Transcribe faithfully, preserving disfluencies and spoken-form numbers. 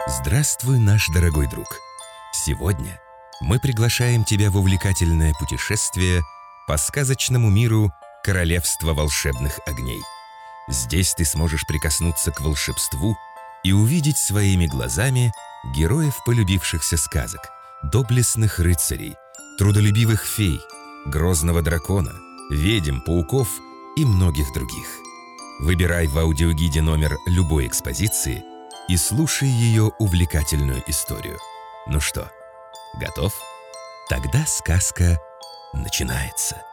Здравствуй, наш дорогой друг! Сегодня мы приглашаем тебя в увлекательное путешествие по сказочному миру Королевства волшебных огней. Здесь ты сможешь прикоснуться к волшебству и увидеть своими глазами героев полюбившихся сказок, доблестных рыцарей, трудолюбивых фей, грозного дракона, ведьм, пауков и многих других. Выбирай в аудиогиде номер любой экспозиции и слушай ее увлекательную историю. Ну что, готов? Тогда сказка начинается.